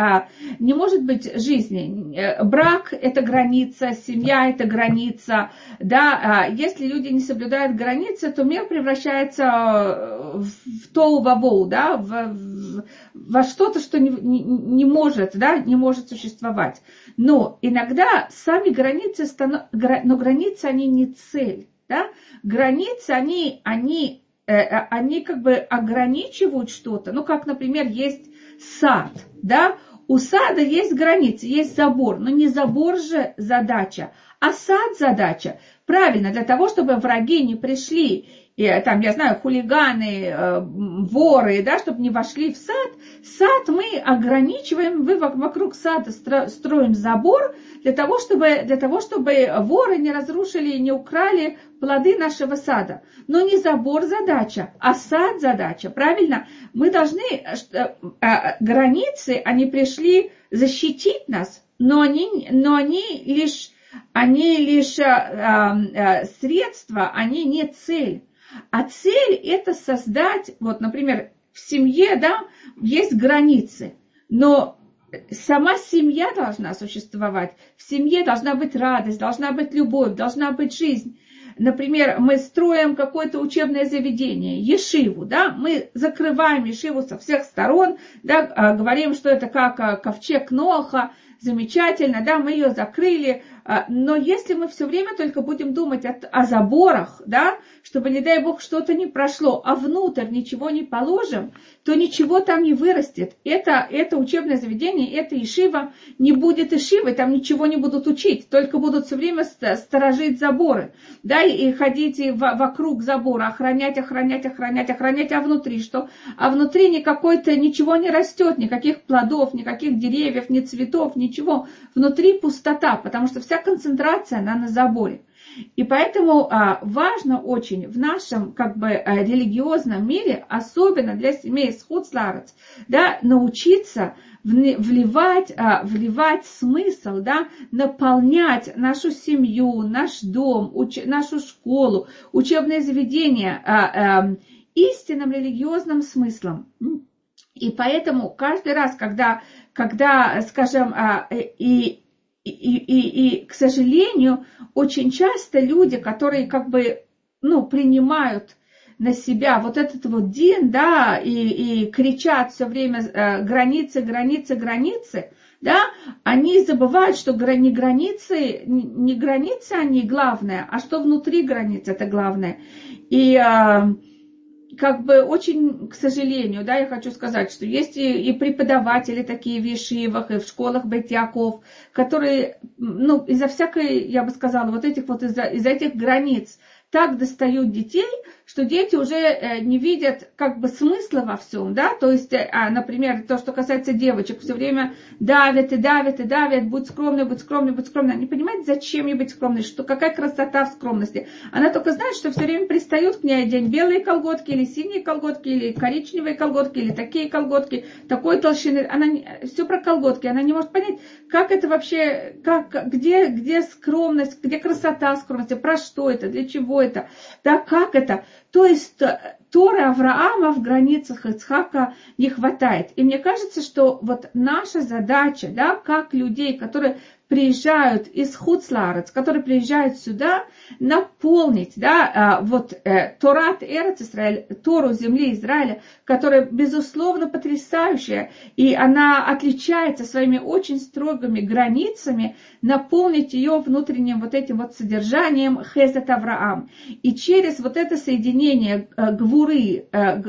жизни. Брак – это граница, семья – это граница. Да? Если люди не соблюдают границы, то мир превращается в тоу-вавоу, да? во что-то, что не может существовать. Но иногда сами границы, но границы, они не цель. Да? Границы, они как бы ограничивают что-то. Ну, как, например, есть сад. Да? У сада есть границы, есть забор. Но не забор же задача, Асад задача, правильно, для того, чтобы враги не пришли, и, там, я знаю, хулиганы, воры, да, чтобы не вошли в сад. Сад мы ограничиваем, вокруг сада строим забор для того, чтобы воры не разрушили и не украли плоды нашего сада. Но не забор задача, а сад задача, правильно? Мы должны, границы, они пришли защитить нас, но они лишь средства, они не цель. А цель это создать, вот, например, в семье, да, есть границы, но сама семья должна существовать. В семье должна быть радость, должна быть любовь, должна быть жизнь. Например, мы строим какое-то учебное заведение, ешиву, да, мы закрываем ешиву со всех сторон, да, говорим, что это как ковчег Ноаха, замечательно, да, мы ее закрыли, но если мы все время только будем думать о заборах, да, чтобы, не дай Бог, что-то не прошло, а внутрь ничего не положим, то ничего там не вырастет. Это учебное заведение, это ешива, не будет ешивы, там ничего не будут учить, только будут все время сторожить заборы, да, и ходить вокруг забора, охранять, а внутри что? А внутри ничего не растет, никаких плодов, никаких деревьев, ни цветов, ничего. Внутри пустота, потому что вся концентрация, она на заборе. И поэтому важно очень в нашем религиозном мире, особенно для семей с хуцларец, да, научиться вливать смысл, да, наполнять нашу семью, наш дом, нашу школу, учебное заведение истинным религиозным смыслом. И поэтому каждый раз, когда скажем, к сожалению, очень часто люди, которые принимают на себя вот этот вот дин, да, и кричат все время границы, да, они забывают, что не границы они главное, а что внутри границ это главное. И очень, к сожалению, да, я хочу сказать, что есть и преподаватели такие в ешивах, и в школах Бейт Яков, которые, из-за всякой, я бы сказала, из-за этих границ так достают детей, что дети уже не видят смысла во всем, да, то есть, например, то, что касается девочек, все время давят, будь скромной. Она не понимает, зачем ей быть скромной, какая красота в скромности. Она только знает, что все время пристают к ней одень белые колготки, или синие колготки, или коричневые колготки, или такие колготки, такой толщины. Она все про колготки, она не может понять, как это вообще, где скромность, где красота скромности, про что это, для чего это, да, как это. То есть Торы Авраама в границах Ицхака не хватает. И мне кажется, что вот наша задача, да, как людей, которые приезжают из Хуцларец, которые приезжают сюда, наполнить, да, Торат Эрец Исраэль, Тору земли Израиля, которая, безусловно, потрясающая, и она отличается своими очень строгими границами, наполнить ее внутренним этим содержанием Хесед Авраам. И через это соединение гвуры,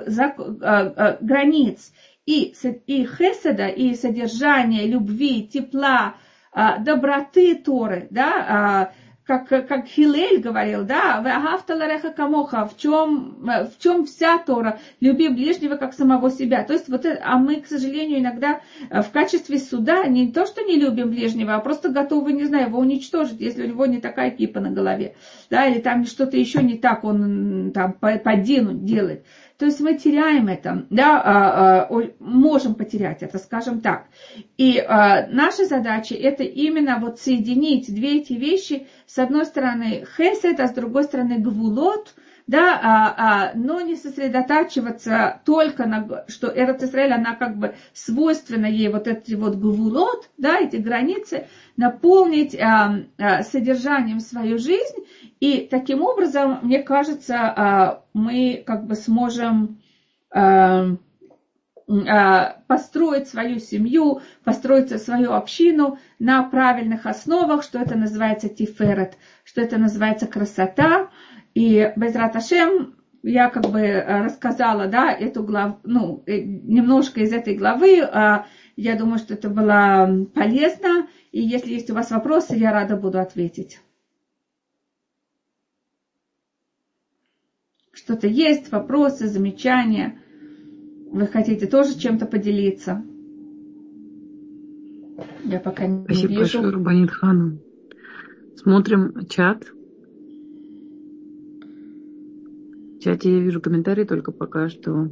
границ и Хеседа, и содержания любви, тепла, доброты Торы, да, как Хилель говорил, да, «Ве'ахавта лареха камоха», в чем вся Тора, люби ближнего как самого себя. То есть а мы, к сожалению, иногда в качестве суда не то, что не любим ближнего, а просто готовы, не знаю, его уничтожить, если у него не такая кипа на голове, да, или там что-то еще не так он там по дину делает. То есть мы теряем это, да, можем потерять это, скажем так. И наша задача это именно соединить две эти вещи, с одной стороны хесед, а с другой стороны гвулот, да, но не сосредотачиваться только на, что Эрец Исраэль, она свойственна ей эти гвулот, да, эти границы, наполнить содержанием свою жизнь. И таким образом, мне кажется, мы сможем построить свою семью, построить свою общину на правильных основах, что это называется тиферет, что это называется красота. И Безрат Ашем я рассказала, да, эту главу, немножко из этой главы. Я думаю, что это было полезно. И если есть у вас вопросы, я рада буду ответить. что-то есть, вопросы, замечания? Вы хотите тоже чем-то поделиться? Я пока не Спасибо вижу. большое, Рабанит Хана. Смотрим чат. В чате я вижу комментарии только пока что.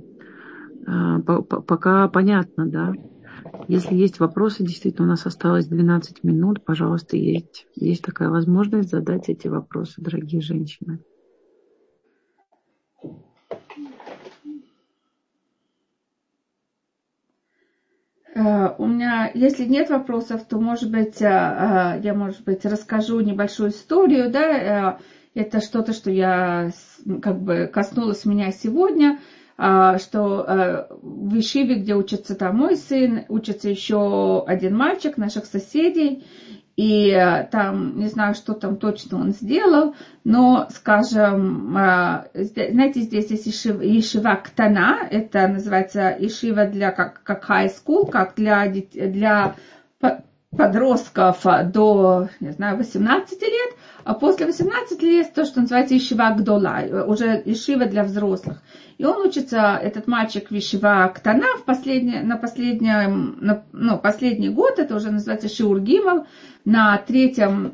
Пока понятно, да. Если есть вопросы, действительно, у нас осталось 12 минут. Пожалуйста, есть такая возможность задать эти вопросы, дорогие женщины. У меня, если нет вопросов, то, может быть, я, расскажу небольшую историю, да, это что-то, что я как бы коснулось меня сегодня, что в Ешиве, где учится там мой сын, учится еще один мальчик наших соседей, и там, не знаю, что там точно он сделал, но, скажем, знаете, здесь есть ешива ктана, это называется ешива для, как high school, как для подростков до, не знаю, 18 лет, а после 18 лет то, что называется ешива гдола, уже ешива для взрослых. И он учится, этот мальчик в ешива ктана, последний год, это уже называется шиур гимал, на третьем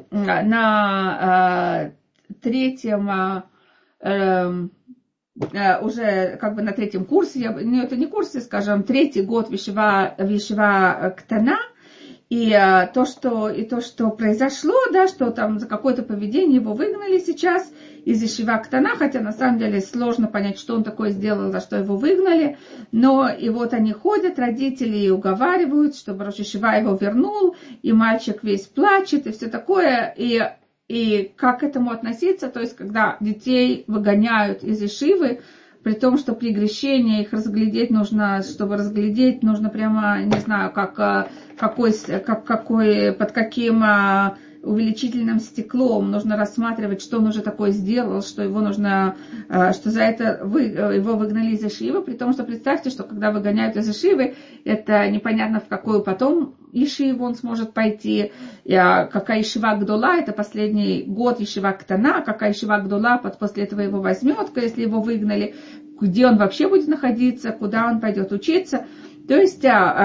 уже как бы на третьем курсе, это не курсе, скажем, третий год в ешива ктана. И то, что произошло, да, что там за какое-то поведение его выгнали сейчас из ешива ктана, хотя на самом деле сложно понять, что он такое сделал, за что его выгнали. Но и вот они ходят, родители, и уговаривают, чтобы рош ешива его вернул, и мальчик весь плачет, и все такое. И как к этому относиться, то есть когда детей выгоняют из ешивы, при том, что при грешении их разглядеть нужно, чтобы разглядеть, нужно прямо, не знаю, под каким увеличительным стеклом нужно рассматривать, что он уже такое сделал, что его нужно, что за это его выгнали из ешивы, при том, что представьте, что когда выгоняют из ешивы, это непонятно в какую потом ешиву он сможет пойти, какая ешива гдола, это последний год ешива ктана, какая ешива гдола после этого его возьмет, если его выгнали, где он вообще будет находиться, куда он пойдет учиться. То есть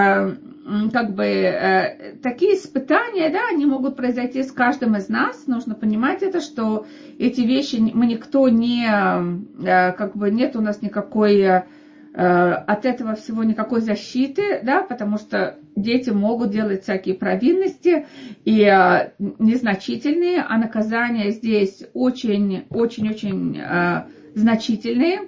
такие испытания, да, они могут произойти с каждым из нас. Нужно понимать это, что эти вещи мы никто не, нет у нас никакой от этого всего никакой защиты, да, потому что дети могут делать всякие провинности и незначительные, а наказания здесь очень-очень-очень значительные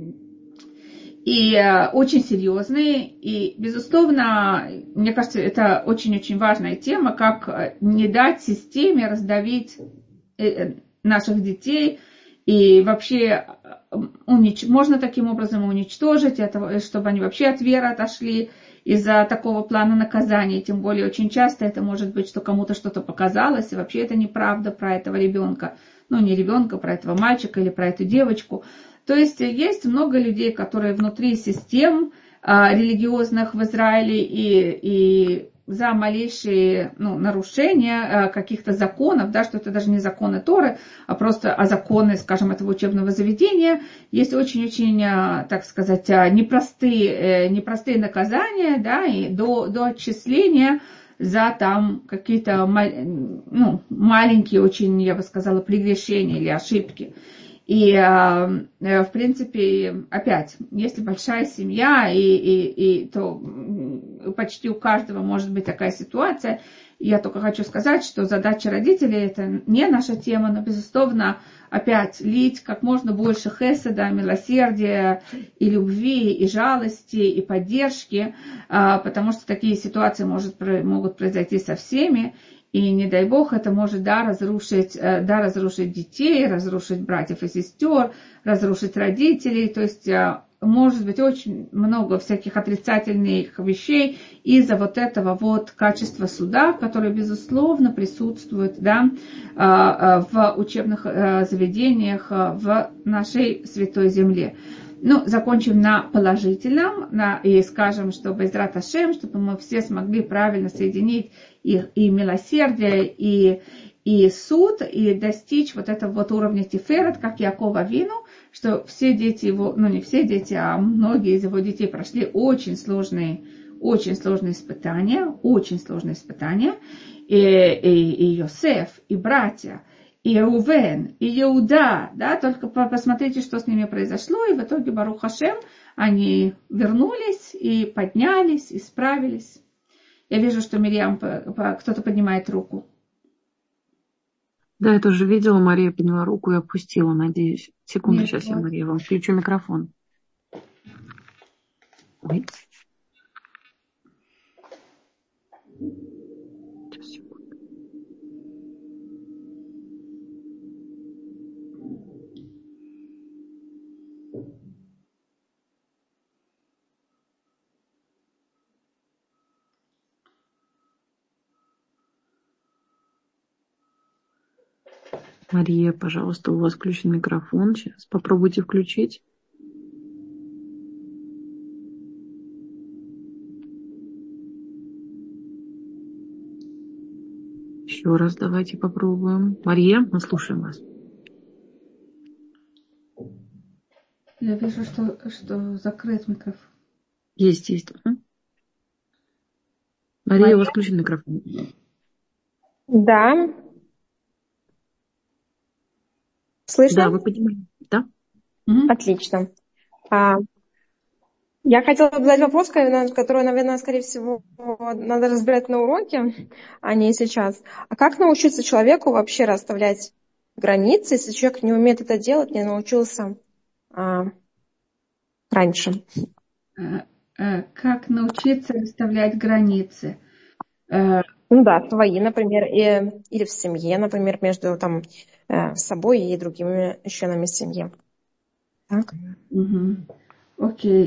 и очень серьезные. И, безусловно, мне кажется, это очень-очень важная тема, как не дать системе раздавить наших детей. И вообще можно таким образом уничтожить, чтобы они вообще от веры отошли из-за такого плана наказания. Тем более очень часто это может быть, что кому-то что-то показалось, и вообще это неправда про этого ребенка. Ну, не ребенка, про этого мальчика или про эту девочку. То есть есть много людей, которые внутри систем религиозных в Израиле и за малейшие нарушения каких-то законов, да, что это даже не законы Торы, а просто законы, скажем, этого учебного заведения, есть очень-очень, так сказать, непростые наказания, да, и до отчисления за там какие-то маленькие очень, я бы сказала, прегрешения или ошибки. И, в принципе, опять, если большая семья, то почти у каждого может быть такая ситуация. Я только хочу сказать, что задача родителей – это не наша тема, но, безусловно, опять лить как можно больше хеседа, милосердия и любви, и жалости, и поддержки, потому что такие ситуации могут произойти со всеми. И не дай бог, это может разрушить детей, разрушить братьев и сестер, разрушить родителей. То есть может быть очень много всяких отрицательных вещей из-за вот этого вот качества суда, которое, безусловно, присутствует, да, в учебных заведениях в нашей Святой Земле. Ну, закончим на положительном, и скажем, что Бейзрат Ашем, чтобы мы все смогли правильно соединить и милосердие, и суд, и достичь вот этого вот уровня Тиферет, как Яков Авину, что все дети его, ну не все дети, а многие из его детей прошли очень сложные испытания. И Йосеф, и братья, и Рувен, и Иуда, да, только посмотрите, что с ними произошло, и в итоге, Барух Хашем, они вернулись и поднялись, и справились. Я вижу, что Мирьям, кто-то поднимает руку. Да, я тоже видела, Мария подняла руку и опустила, надеюсь. Секунду, Нет, сейчас я, вот. Мария, вам включу микрофон. Ой. Сейчас, секунду. Мария, пожалуйста, у вас включен микрофон. Сейчас попробуйте включить. Еще раз давайте попробуем. Мария, мы слушаем вас. Я вижу, что закрыт микрофон. Есть. Мария, Мария? у вас включен микрофон. Да. Слышно? Да, вы понимаете, да? Отлично. Я хотела бы задать вопрос, который, наверное, скорее всего, надо разбирать на уроке, а не сейчас. А как научиться человеку вообще расставлять границы, если человек не умеет это делать, не научился раньше? Как научиться расставлять границы? Ну да, свои, например, или в семье, например, между собой и другими членами семьи. Так? Окей.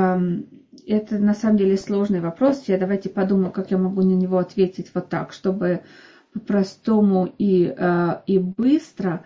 Это на самом деле сложный вопрос. Давайте подумаю, как я могу на него ответить вот так, чтобы по-простому и быстро.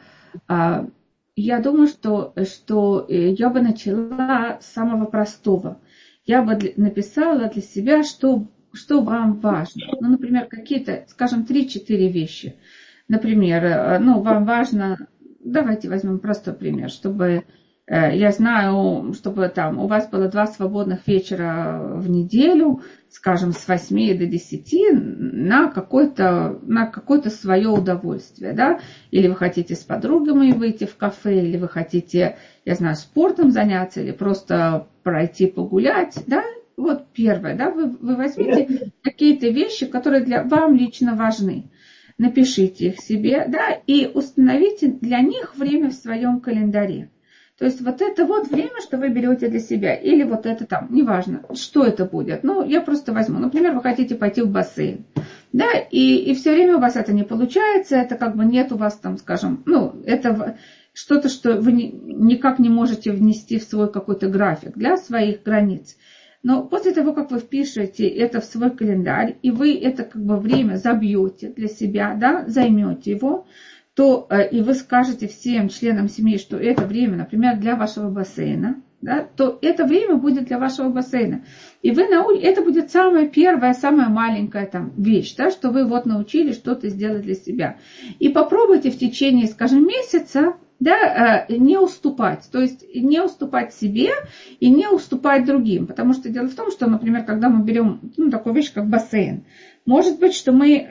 Я думаю, что я бы начала с самого простого. Я бы написала для себя, что вам важно. Ну, например, какие-то, скажем, 3-4 вещи. Например, вам важно, давайте возьмем простой пример, чтобы, я знаю, чтобы там у вас было 2 свободных вечера в неделю, скажем, с 8 до 10 на какое-то свое удовольствие, да, или вы хотите с подругами выйти в кафе, или вы хотите, я знаю, спортом заняться, или просто пройти погулять, да. Вот первое, да, вы возьмите какие-то вещи, которые для вам лично важны. Напишите их себе, да, и установите для них время в своем календаре. То есть вот это вот время, что вы берете для себя, или вот это там, неважно, что это будет. Ну, я просто возьму, например, вы хотите пойти в бассейн, да, и все время у вас это не получается, это как бы нет у вас там, скажем, это что-то, что вы никак не можете внести в свой какой-то график для своих границ. Но после того, как вы впишете это в свой календарь, и вы это как бы время забьете для себя, да, займете его, то и вы скажете всем членам семьи, что это время, например, для вашего бассейна, да, то это время будет для вашего бассейна. И это будет самая первая, самая маленькая там вещь, да, что вы вот научились что-то сделать для себя. И попробуйте в течение, скажем, месяца, да, не уступать, то есть не уступать себе и не уступать другим, потому что дело в том, что, например, когда мы берем такую вещь, как бассейн, может быть, что мы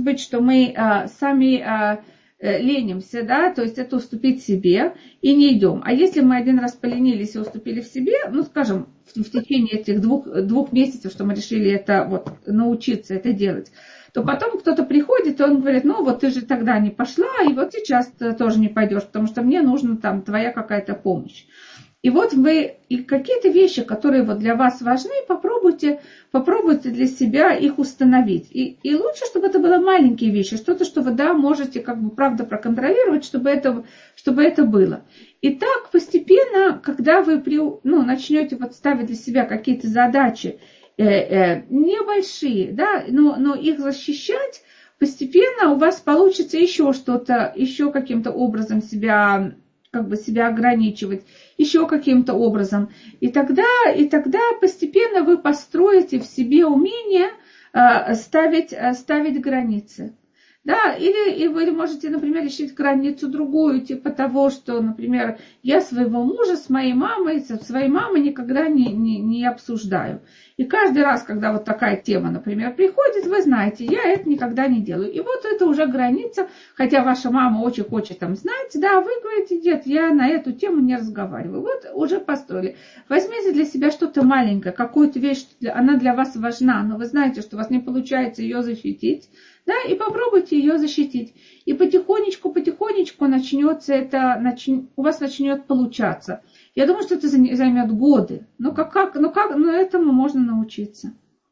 сами ленимся, да, то есть это уступить себе и не идем. А если мы один раз поленились и уступили в себе, скажем, в течение этих двух месяцев, что мы решили это вот научиться это делать, то потом кто-то приходит, и он говорит, вот ты же тогда не пошла, и вот сейчас ты тоже не пойдешь, потому что мне нужна там твоя какая-то помощь. И вот и какие-то вещи, которые вот для вас важны, попробуйте для себя их установить. И лучше, чтобы это были маленькие вещи, что-то, что вы, да, можете как бы правда проконтролировать, чтобы это было. И так постепенно, когда вы начнете вот ставить для себя какие-то задачи, небольшие, да, но их защищать, постепенно у вас получится еще что-то, еще каким-то образом себя ограничивать, еще каким-то образом. И тогда постепенно вы построите в себе умение ставить границы. Да, или вы можете, например, решить границу другую, типа того, что, например, я своего мужа с моей мамой, со своей мамой никогда не обсуждаю. И каждый раз, когда вот такая тема, например, приходит, вы знаете, я это никогда не делаю. И вот это уже граница, хотя ваша мама очень хочет там знать, да, вы говорите, нет, я на эту тему не разговариваю. Вот уже построили. Возьмите для себя что-то маленькое, какую-то вещь, она для вас важна, но вы знаете, что у вас не получается ее защитить, да, и попробуйте ее защитить. И потихонечку начнется это, у вас начнет получаться. Я думаю, что это займет годы. Но этому можно научиться.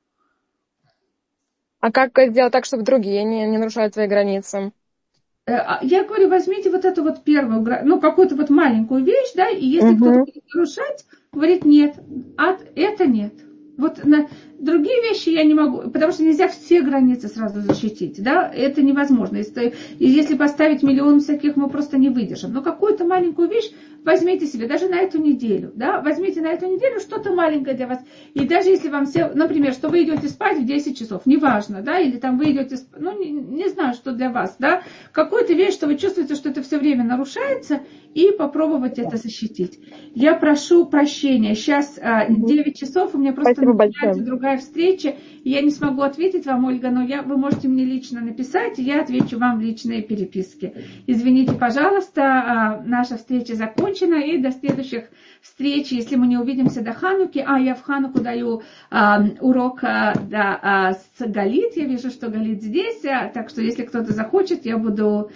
А как сделать так, чтобы другие не нарушали твои границы? Я говорю, возьмите вот эту вот первую, какую-то вот маленькую вещь, да, и если кто-то будет нарушать, говорит, нет, это нет. Вот на другие вещи я не могу, потому что нельзя все границы сразу защитить, да, это невозможно. Если поставить миллион всяких, мы просто не выдержим. Но какую-то маленькую вещь возьмите себе, даже на эту неделю, да, возьмите на эту неделю что-то маленькое для вас. И даже если вам все, например, что вы идете спать в 10 часов, неважно, да, или там вы идете, не знаю, что для вас, да, какую-то вещь, что вы чувствуете, что это все время нарушается, и попробовать это защитить. Я прошу прощения, сейчас 9 часов, у меня просто начинается другая встреча, и я не смогу ответить вам, Ольга, но вы можете мне лично написать, и я отвечу вам в личные переписки. Извините, пожалуйста, наша встреча закончена, и до следующих встреч, если мы не увидимся до Хануки. Я в Хануку даю урок с Галит, я вижу, что Галит здесь, так что если кто-то захочет, я буду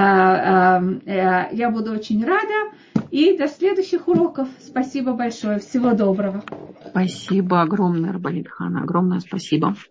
очень рада. И до следующих уроков. Спасибо большое. Всего доброго. Спасибо огромное, Рабанит Хана. Огромное спасибо.